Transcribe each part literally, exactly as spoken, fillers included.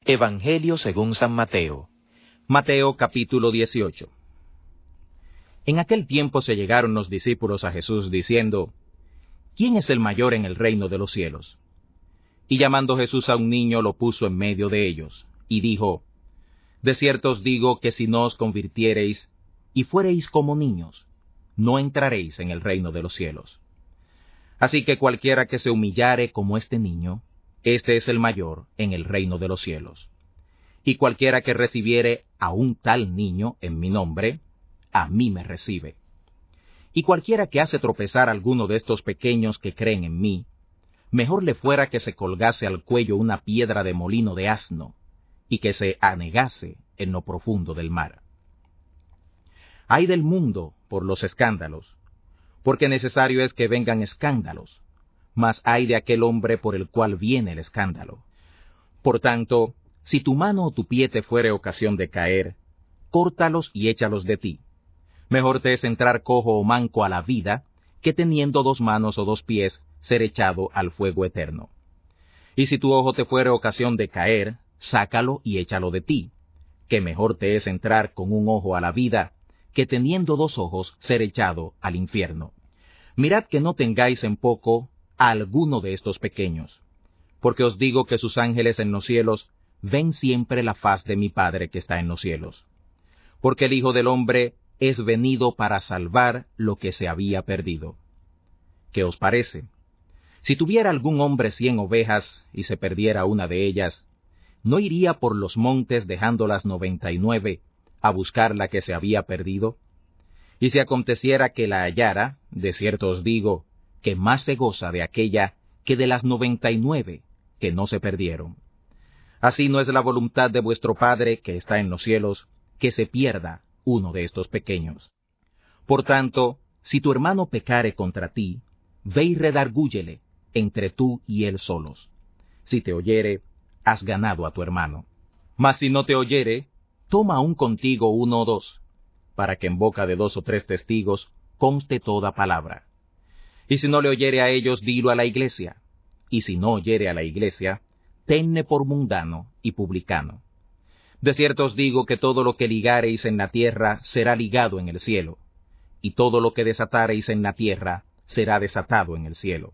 Evangelio según San Mateo. Mateo capítulo dieciocho. En aquel tiempo se llegaron los discípulos a Jesús diciendo: ¿Quién es el mayor en el reino de los cielos? Y llamando Jesús a un niño lo puso en medio de ellos, y dijo: De cierto os digo que si no os convirtiereis y fuereis como niños, no entraréis en el reino de los cielos. Así que cualquiera que se humillare como este niño, este es el mayor en el reino de los cielos. Y cualquiera que recibiere a un tal niño en mi nombre, a mí me recibe. Y cualquiera que hace tropezar a alguno de estos pequeños que creen en mí, mejor le fuera que se colgase al cuello una piedra de molino de asno, y que se anegase en lo profundo del mar. Ay del mundo por los escándalos, porque necesario es que vengan escándalos, mas ay de aquel hombre por el cual viene el escándalo. Por tanto, si tu mano o tu pie te fuere ocasión de caer, córtalos y échalos de ti. Mejor te es entrar cojo o manco a la vida, que teniendo dos manos o dos pies, ser echado al fuego eterno. Y si tu ojo te fuere ocasión de caer, sácalo y échalo de ti, que mejor te es entrar con un ojo a la vida, que teniendo dos ojos, ser echado al infierno. Mirad que no tengáis en poco a alguno de estos pequeños, porque os digo que sus ángeles en los cielos ven siempre la faz de mi Padre que está en los cielos. Porque el Hijo del Hombre es venido para salvar lo que se había perdido. ¿Qué os parece? Si tuviera algún hombre cien ovejas y se perdiera una de ellas, ¿no iría por los montes dejando las noventa y nueve a buscar la que se había perdido? Y si aconteciera que la hallara, de cierto os digo, que más se goza de aquella que de las noventa y nueve que no se perdieron. Así no es la voluntad de vuestro Padre que está en los cielos, que se pierda uno de estos pequeños. Por tanto, si tu hermano pecare contra ti, ve y redargúyele entre tú y él solos. Si te oyere, has ganado a tu hermano. Mas si no te oyere, toma aún contigo uno o dos, para que en boca de dos o tres testigos conste toda palabra. Y si no le oyere a ellos, dilo a la iglesia. Y si no oyere a la iglesia, tenle por mundano y publicano. De cierto os digo que todo lo que ligareis en la tierra será ligado en el cielo, y todo lo que desatareis en la tierra será desatado en el cielo.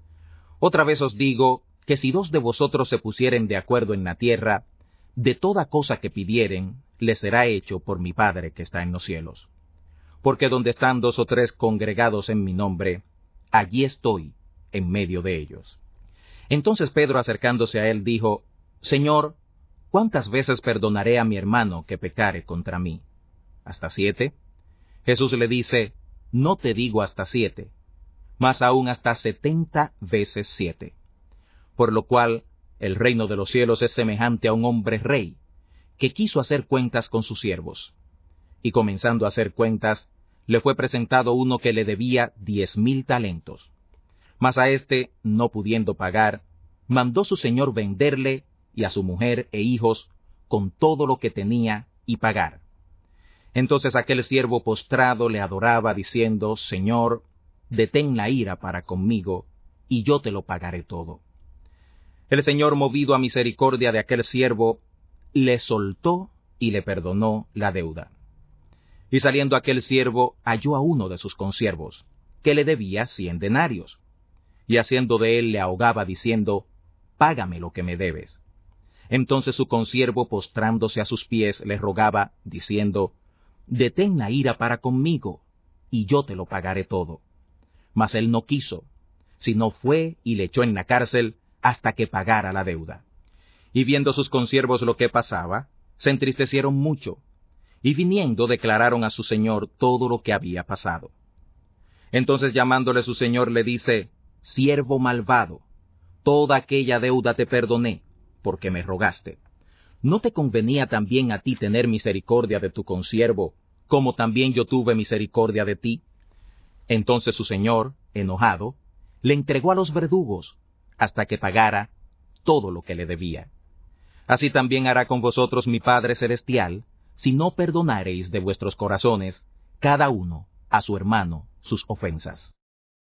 Otra vez os digo que si dos de vosotros se pusieren de acuerdo en la tierra, de toda cosa que pidieren, les será hecho por mi Padre que está en los cielos. Porque donde están dos o tres congregados en mi nombre, allí estoy en medio de ellos. Entonces Pedro, acercándose a él, dijo: Señor, ¿cuántas veces perdonaré a mi hermano que pecare contra mí? ¿Hasta siete? Jesús le dice: No te digo hasta siete, mas aún hasta setenta veces siete. Por lo cual, el reino de los cielos es semejante a un hombre rey, que quiso hacer cuentas con sus siervos. Y comenzando a hacer cuentas, le fue presentado uno que le debía diez mil talentos. Mas a éste, no pudiendo pagar, mandó su señor venderle y a su mujer e hijos con todo lo que tenía y pagar. Entonces aquel siervo postrado le adoraba diciendo: Señor, detén la ira para conmigo, y yo te lo pagaré todo. El señor, movido a misericordia de aquel siervo, le soltó y le perdonó la deuda. Y saliendo aquel siervo, halló a uno de sus consiervos, que le debía cien denarios, y haciendo de él le ahogaba diciendo: Págame lo que me debes. Entonces su consiervo, postrándose a sus pies, le rogaba, diciendo: Detén la ira para conmigo, y yo te lo pagaré todo. Mas él no quiso, sino fue y le echó en la cárcel hasta que pagara la deuda. Y viendo sus consiervos lo que pasaba, se entristecieron mucho, y viniendo declararon a su señor todo lo que había pasado. Entonces llamándole su señor le dice: Siervo malvado, toda aquella deuda te perdoné, porque me rogaste. ¿No te convenía también a ti tener misericordia de tu consiervo, como también yo tuve misericordia de ti? Entonces su señor, enojado, le entregó a los verdugos, hasta que pagara todo lo que le debía. Así también hará con vosotros mi Padre Celestial, si no perdonareis de vuestros corazones, cada uno a su hermano, sus ofensas.